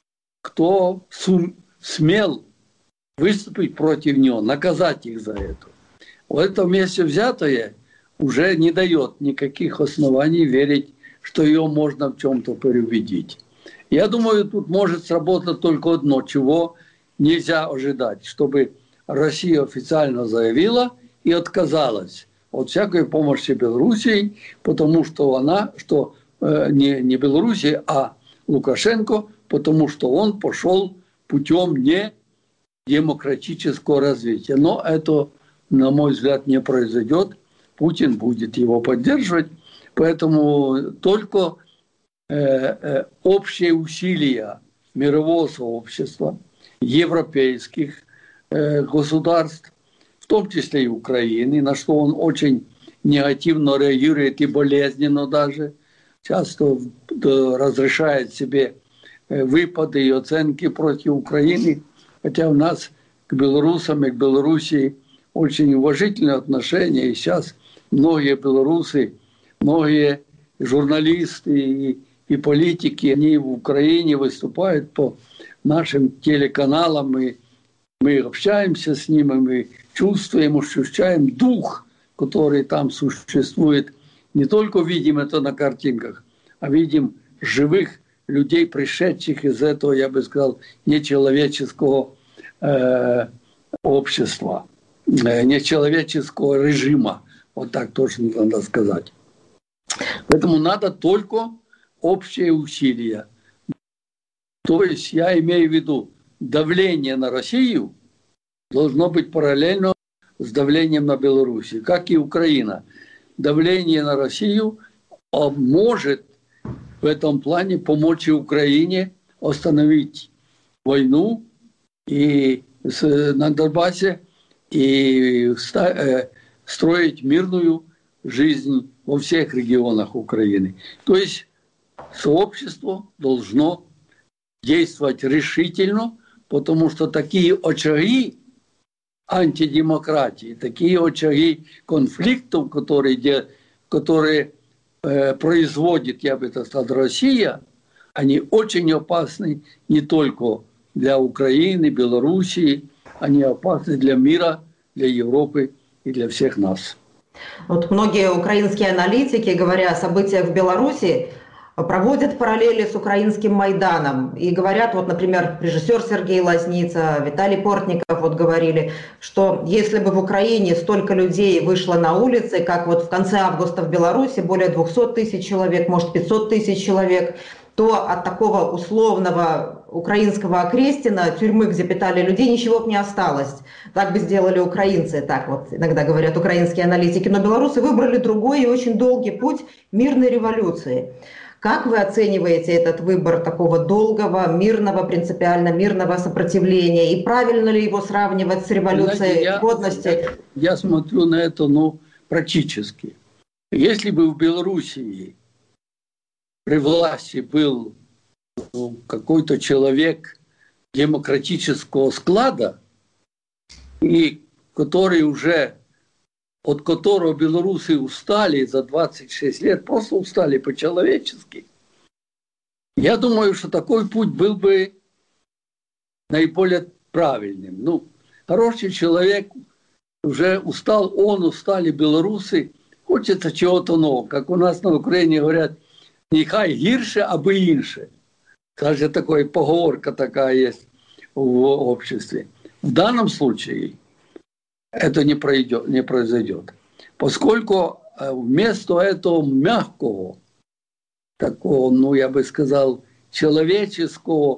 кто сум, смел выступить против него, наказать их за это. Вот это вместе взятое уже не дает никаких оснований верить, что ее можно в чем-то переубедить. Я думаю, тут может сработать только одно, чего нельзя ожидать, чтобы Россия официально заявила и отказалась от всякой помощи Белоруссии, потому что она, что э, не, не Белоруссия, а Лукашенко, потому что он пошел путем не демократического развития. Но это, на мой взгляд, не произойдет. Путин будет его поддерживать. Поэтому только э, э, общие усилия мирового сообщества, европейских э, государств, в том числе и Украины, на что он очень негативно реагирует и болезненно даже, часто да, разрешает себе выпады и оценки против Украины, хотя у нас к белорусам и к Белоруссии очень уважительные отношения, и сейчас многие белорусы, многие журналисты и, и политики, они в Украине выступают по нашим телеканалам, и мы общаемся с ними, мы чувствуем, ощущаем дух, который там существует. Не только видим это на картинках, а видим живых людей, пришедших из этого, я бы сказал, нечеловеческого э, общества, э, нечеловеческого режима. Вот так точно надо сказать. Поэтому надо только общие усилия. То есть я имею в виду, давление на Россию должно быть параллельно с давлением на Белоруссию, как и Украина. Давление на Россию может в этом плане помочь и Украине остановить войну и на Донбассе и строить мирную жизнь во всех регионах Украины. То есть сообщество должно действовать решительно, потому что такие очаги антидемократии, такие очаги конфликтов, которые, которые э, производит, я бы так сказал, Россия, они очень опасны не только для Украины, Белоруссии, они опасны для мира, для Европы и для всех нас. Вот многие украинские аналитики, говоря о событиях в Беларуси, проводят параллели с украинским Майданом. И говорят, вот, например, режиссер Сергей Лазница, Виталий Портников вот говорили, что если бы в Украине столько людей вышло на улицы, как вот в конце августа в Беларуси, более двухсот тысяч человек, может пятьсот тысяч человек, то от такого условного украинского Окрестина, тюрьмы, где питали людей, ничего бы не осталось. Так бы сделали украинцы, так вот иногда говорят украинские аналитики. Но белорусы выбрали другой и очень долгий путь мирной революции. Как вы оцениваете этот выбор такого долгого, мирного, принципиально мирного сопротивления? И правильно ли его сравнивать с революцией я, годности? Я, я смотрю на это, ну, практически. Если бы в Белоруссии при власти был ну, какой-то человек демократического склада, и который уже, от которого белорусы устали за двадцать шесть лет, просто устали по-человечески, я думаю, что такой путь был бы наиболее правильным. Ну, хороший человек уже устал, он, устали белорусы, хочется чего-то нового. Как у нас на Украине говорят, нехай гірше, аби інше. Даже такая поговорка такая есть в обществе. В данном случае это не, пройдет, не произойдет. Поскольку вместо этого мягкого, такого, ну я бы сказал, человеческого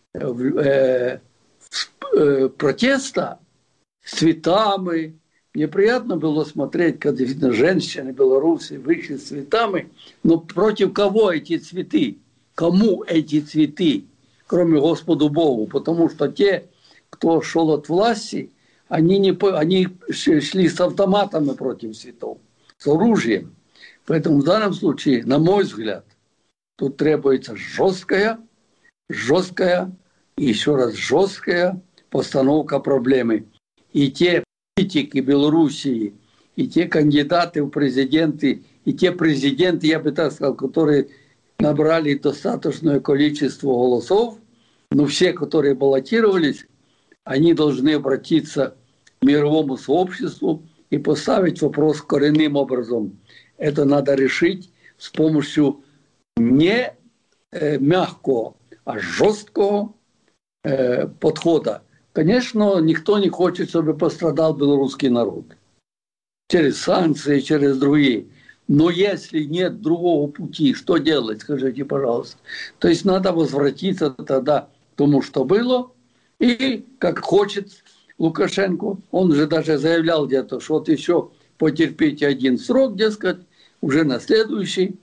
э, э, протеста с цветами, мне приятно было смотреть, когда действительно женщины белорусы вышли с цветами, но против кого эти цветы? Кому эти цветы? Кроме Господу Богу. Потому что те, кто шел от власти, они, не, они шли с автоматами против цветов, с оружием. Поэтому в данном случае, на мой взгляд, тут требуется жесткая, жесткая и еще раз жесткая постановка проблемы. И те политики Белоруссии, и те кандидаты в президенты, и те президенты, я бы так сказал, которые набрали достаточное количество голосов, но все, которые баллотировались, они должны обратиться к мировому сообществу и поставить вопрос коренным образом. Это надо решить с помощью не э, мягкого, а жесткого э, подхода. Конечно, никто не хочет, чтобы пострадал белорусский народ. Через санкции, через другие. Но если нет другого пути, что делать, скажите, пожалуйста. То есть надо возвратиться тогда к тому, что было. И как хочет Лукашенко, он же даже заявлял где-то, что вот еще потерпите один срок, дескать, уже на следующий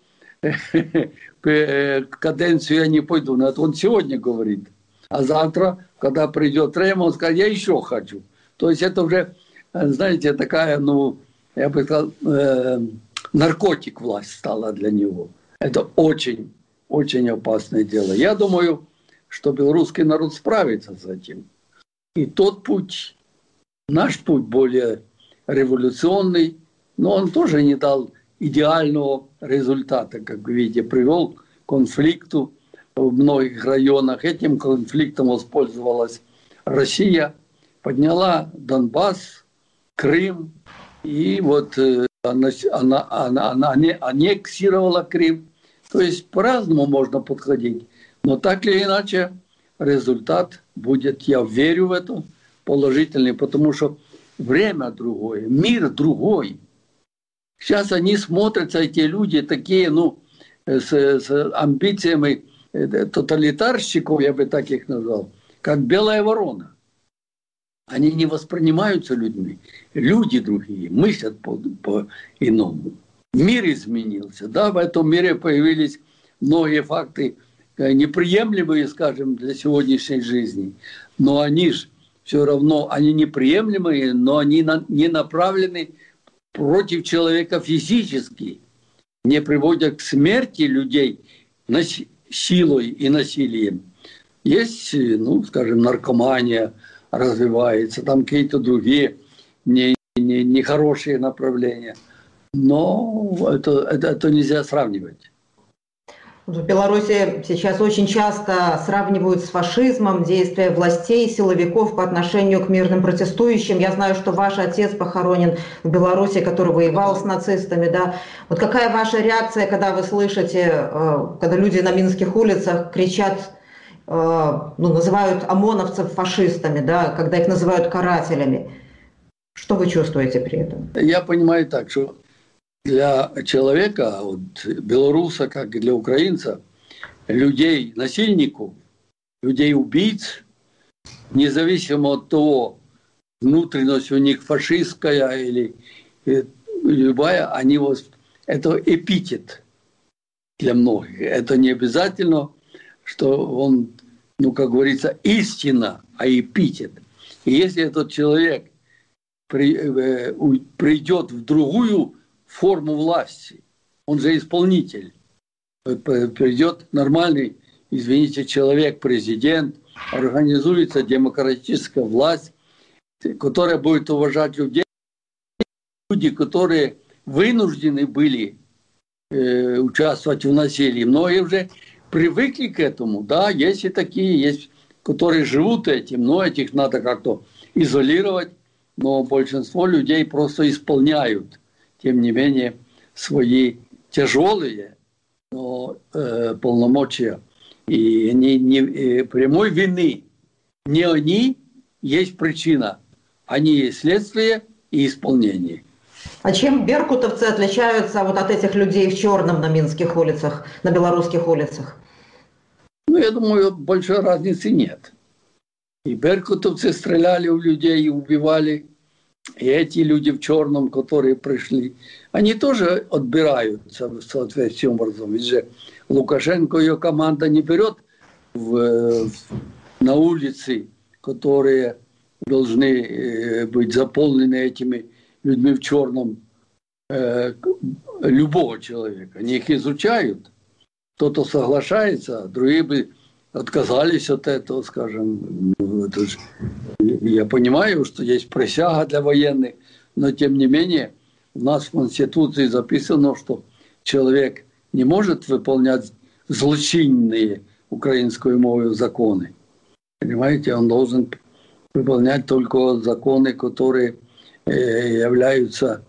каденцию я не пойду. На это он сегодня говорит. А завтра, когда придет время, он скажет, я еще хочу. То есть это уже, знаете, такая, ну, я бы сказал, э, наркотик власть стала для него. Это очень, очень опасное дело. Я думаю, что белорусский народ справится с этим. И тот путь, наш путь более революционный, но он тоже не дал идеального результата, как вы видите, привел к конфликту в многих районах. Этим конфликтом воспользовалась Россия, подняла Донбасс, Крым, и вот она, она, она, она аннексировала Крым. То есть по-разному можно подходить. Но так или иначе результат будет, я верю в это, положительный, потому что время другое, мир другой. Сейчас они смотрятся, эти люди, такие, ну, с, с амбициями тоталитарщиков, я бы так их назвал, как белая ворона. Они не воспринимаются людьми. Люди другие, мыслят по-иному. Мир изменился. Да, в этом мире появились многие факты неприемлемые, скажем, для сегодняшней жизни. Но они же все равно, они неприемлемые, но они не направлены против человека физически, не приводят к смерти людей силой и насилием. Есть, ну, скажем, наркомания развивается, там какие-то другие не, не, нехорошие направления. Но это, это, это нельзя сравнивать. В Беларуси сейчас очень часто сравнивают с фашизмом действия властей, силовиков по отношению к мирным протестующим. Я знаю, что ваш отец похоронен в Беларуси, который воевал с нацистами. Да? Вот какая ваша реакция, когда вы слышите, когда люди на минских улицах кричат, ну, называют ОМОНовцев фашистами, да, когда их называют карателями? Что вы чувствуете при этом? Я понимаю так, что для человека, вот, белоруса, как и для украинца, людей, насильников, людей-убийц, независимо от того, внутренность у них фашистская или любая, они вот, это эпитет для многих. Это не обязательно, что он, ну, как говорится, истина, а эпитет. И если этот человек при, э, придет в другую форму власти, он же исполнитель, придет нормальный, извините, человек, президент, организуется демократическая власть, которая будет уважать людей, люди, которые вынуждены были э, участвовать в насилии. Многие уже привыкли к этому, да, есть и такие, есть, которые живут этим, но этих надо как-то изолировать, но большинство людей просто исполняют, тем не менее, свои тяжелые, но э, полномочия. И не, не, э, прямой вины не они есть причина, они есть следствие и исполнение. А чем беркутовцы отличаются вот от этих людей в черном на минских улицах, на белорусских улицах? Ну, я думаю, большой разницы нет. И беркутовцы стреляли в людей, убивали. И эти люди в черном, которые пришли, они тоже отбираются соответствующим образом. Ведь же Лукашенко и ее команда не берет в, в, на улицы, которые должны быть заполнены этими людьми в черном, э, любого человека. Они их изучают. Кто-то соглашается, другие бы отказались от этого, скажем. Это же, я понимаю, что есть присяга для военных, но тем не менее у нас в Конституции записано, что человек не может выполнять злочинные украинской мовой законы. Понимаете, он должен выполнять только законы, которые э, являются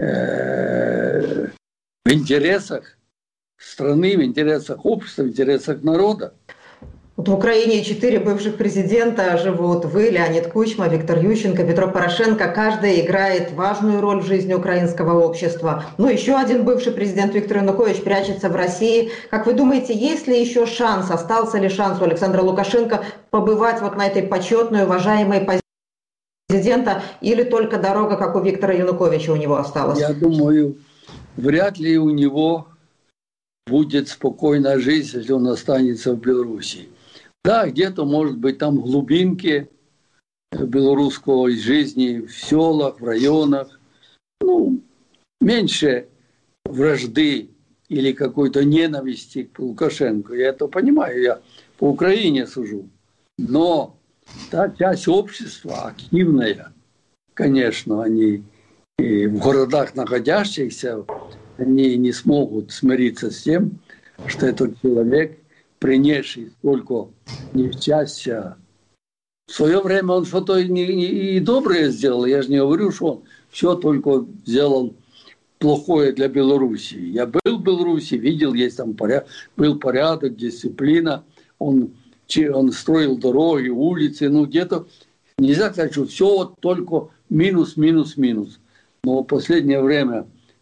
э, в интересах страны, в интересах общества, в интересах народа. Вот в Украине четыре бывших президента живут. Вы, Леонид Кучма, Виктор Ющенко, Петро Порошенко. Каждый играет важную роль в жизни украинского общества. Но еще один бывший президент Виктор Янукович прячется в России. Как вы думаете, есть ли еще шанс, остался ли шанс у Александра Лукашенко побывать вот на этой почетной, уважаемой позиции президента, или только дорога, как у Виктора Януковича, у него осталась? Я думаю, вряд ли у него будет спокойная жизнь, если он останется в Беларуси. Да, где-то, может быть, там в глубинке белорусской жизни, в селах, в районах, ну, меньше вражды или какой-то ненависти к Лукашенко. Я это понимаю, я по Украине сужу. Но та часть общества активная, конечно, они и в городах находящихся, они не смогут смириться с тем, что этот человек, принесший столько несчастья, в свое время он что-то и, и, и доброе сделал. Я же не говорю, что он все только сделал плохое для Беларуси. Я был в Беларуси, видел, есть там порядок, был порядок, дисциплина. Он, он строил дороги, улицы. Ну, где-то нельзя сказать, что все вот только минус, минус, минус. Но в последнее время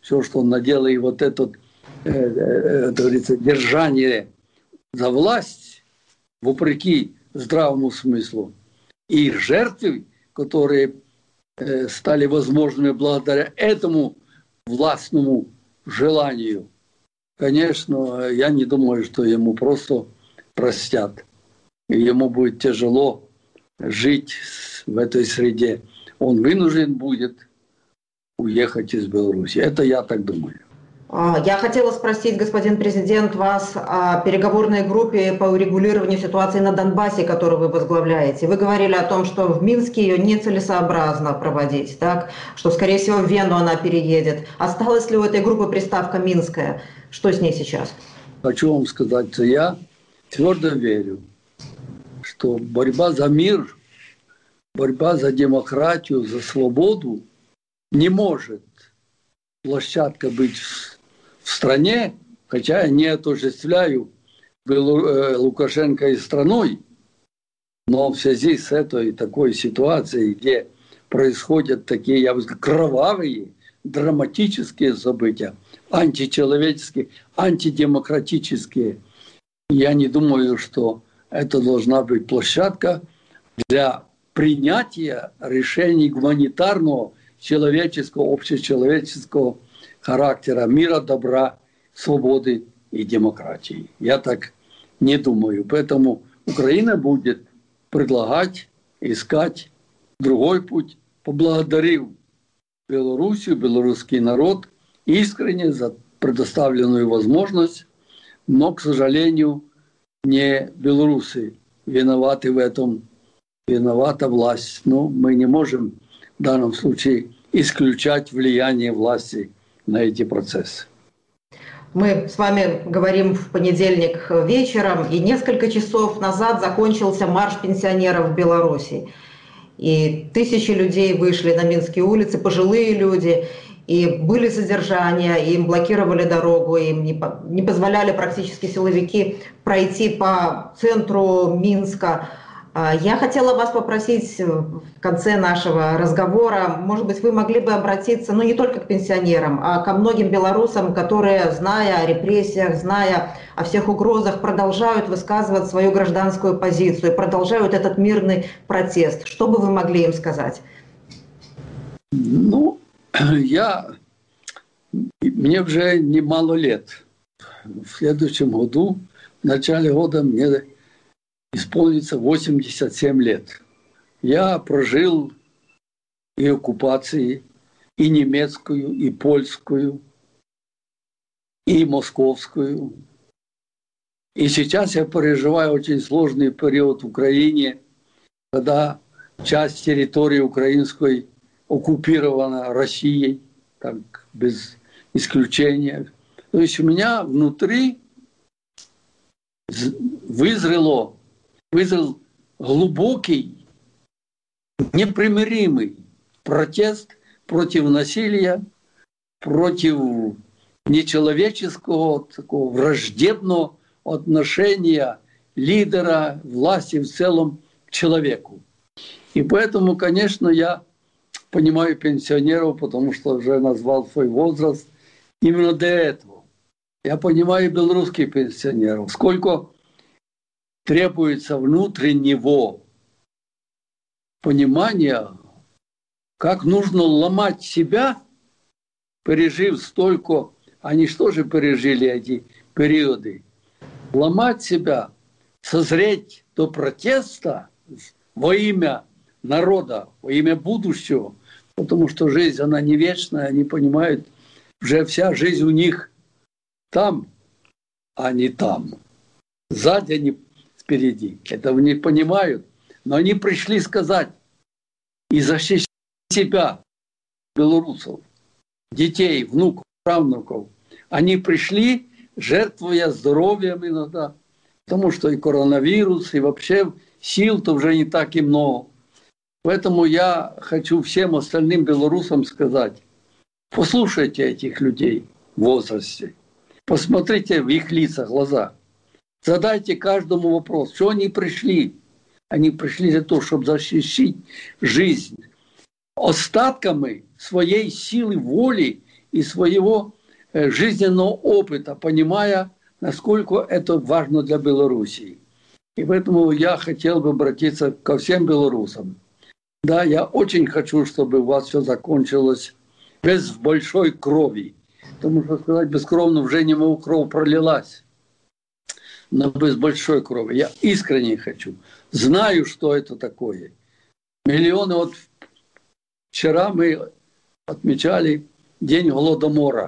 все, что он наделал, и вот это, э, э, говорится, держание за власть, вопреки здравому смыслу, и жертвы, которые э, стали возможными благодаря этому властному желанию, конечно, я не думаю, что ему просто простят. И ему будет тяжело жить в этой среде. Он вынужден будет уехать из Беларуси. Это я так думаю. Я хотела спросить, господин президент, вас о переговорной группе по урегулированию ситуации на Донбассе, которую вы возглавляете. Вы говорили о том, что в Минске ее нецелесообразно проводить, так? Что, скорее всего, в Вену она переедет. Осталась ли у этой группы приставка «Минская»? Что с ней сейчас? Хочу вам сказать, что я твердо верю, что борьба за мир, борьба за демократию, за свободу не может площадка быть в стране, хотя я не отождествляю Лукашенко и страной, но в связи с этой такой ситуацией, где происходят такие, я бы сказал, кровавые, драматические события, античеловеческие, антидемократические, я не думаю, что это должна быть площадка для принятия решений гуманитарного, человеческого, общечеловеческого характера, мира, добра, свободы и демократии. Я так не думаю. Поэтому Украина будет предлагать, искать другой путь, поблагодарив Белоруссию, белорусский народ искренне за предоставленную возможность, но, к сожалению, не белорусы виноваты в этом, виновата власть. Но мы не можем в данном случае исключать влияние власти на эти процессы. Мы с вами говорим в понедельник вечером, и несколько часов назад закончился марш пенсионеров в Беларуси. И тысячи людей вышли на Минские улицы, пожилые люди, и были задержания, им блокировали дорогу, им не, не позволяли практически силовики пройти по центру Минска. Я хотела вас попросить в конце нашего разговора, может быть, вы могли бы обратиться, ну, не только к пенсионерам, а ко многим белорусам, которые, зная о репрессиях, зная о всех угрозах, продолжают высказывать свою гражданскую позицию, продолжают этот мирный протест. Что бы вы могли им сказать? Ну, я... Мне уже немало лет. В следующем году, в начале года, мне исполнится восемьдесят семь лет. Я прожил и оккупации, и немецкую, и польскую, и московскую. И сейчас я переживаю очень сложный период в Украине, когда часть территории украинской оккупирована Россией, так без исключения. То есть у меня внутри вызрело вызрел глубокий, непримиримый протест против насилия, против нечеловеческого, такого враждебного отношения лидера, власти в целом к человеку. И поэтому, конечно, я понимаю пенсионеров, потому что уже назвал свой возраст именно для этого. Я понимаю белорусских пенсионеров, сколько требуется внутреннего понимания, как нужно ломать себя, пережив столько, они что же пережили эти периоды, ломать себя, созреть до протеста во имя народа, во имя будущего, потому что жизнь, она не вечная, они понимают, уже вся жизнь у них там, а не там. Сзади они впереди. Этого не понимают. Но они пришли сказать и защищать себя, белорусов, детей, внуков, правнуков. Они пришли, жертвуя здоровьем иногда, потому что и коронавирус, и вообще сил-то уже не так и много. Поэтому я хочу всем остальным белорусам сказать, послушайте этих людей в возрасте, посмотрите в их лица, глаза. Задайте каждому вопрос, что они пришли. Они пришли для того, чтобы защитить жизнь остатками своей силы воли и своего жизненного опыта, понимая, насколько это важно для Белоруссии. И поэтому я хотел бы обратиться ко всем белорусам. Да, я очень хочу, чтобы у вас все закончилось без большой крови. Потому что сказать бескровно уже не могу, кровь пролилась. Но без большой крови. Я искренне хочу. Знаю, что это такое. Миллионы, вот вчера мы отмечали День Голодомора.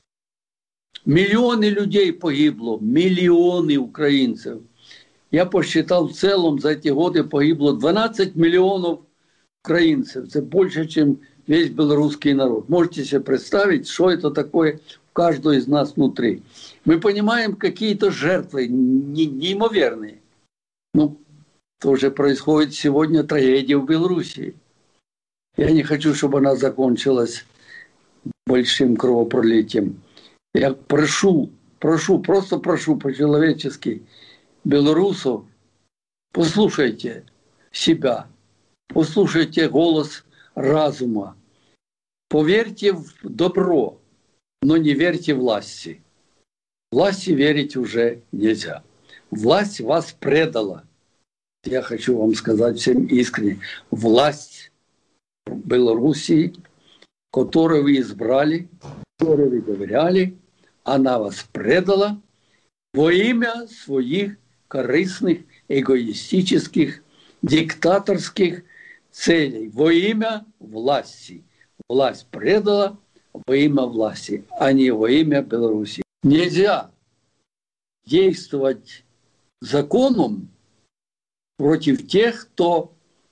Миллионы людей погибло, миллионы украинцев. Я посчитал, в целом за эти годы погибло двенадцать миллионов украинцев. Это больше, чем весь белорусский народ. Можете себе представить, что это такое в каждого из нас внутри. Мы понимаем, какие-то жертвы не, неимоверные. Ну, тоже происходит сегодня трагедия в Белоруссии. Я не хочу, чтобы она закончилась большим кровопролитием. Я прошу, прошу, просто прошу по-человечески белорусов, послушайте себя, послушайте голос разума, поверьте в добро, но не верьте власти. Власти верить уже нельзя. Власть вас предала. Я хочу вам сказать всем искренне. Власть Белоруссии, которую вы избрали, которой вы доверяли, она вас предала во имя своих корыстных, эгоистических, диктаторских целей, во имя власти. Власть предала во имя власти, а не во имя Беларуси. Нельзя действовать законом против тех, кто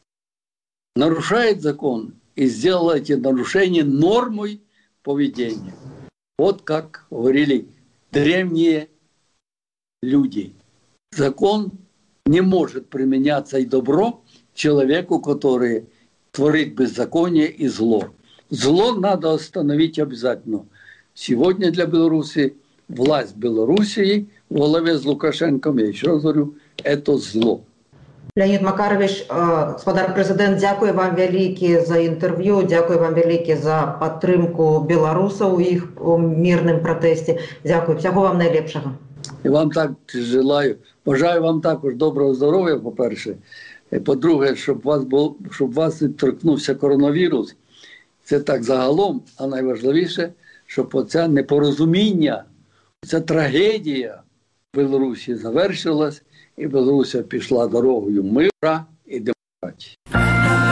нарушает закон и сделал эти нарушения нормой поведения. Вот как говорили древние люди. Закон не может применяться и добро человеку, который творит беззаконие и зло. Зло надо остановить обязательно. Сегодня для Беларуси власть Белоруссии во главе с Лукашенком, я еще раз говорю, это зло. Леонід Макарович, господар президент, дякую вам велике за інтерв'ю, дякую вам велике за підтримку білорусів у їх мирному протесті. Дякую, всього вам найлепшого. І вам так желаю. Бажаю вам також доброго здоров'я, по-перше. По-друге, щоб вас був, щоб вас не торкнувся коронавірус. Це так загалом, а найважливіше, щоб оце непорозуміння, ця трагедія в Білорусі завершилась, і Білорусія пішла дорогою мира і демократії.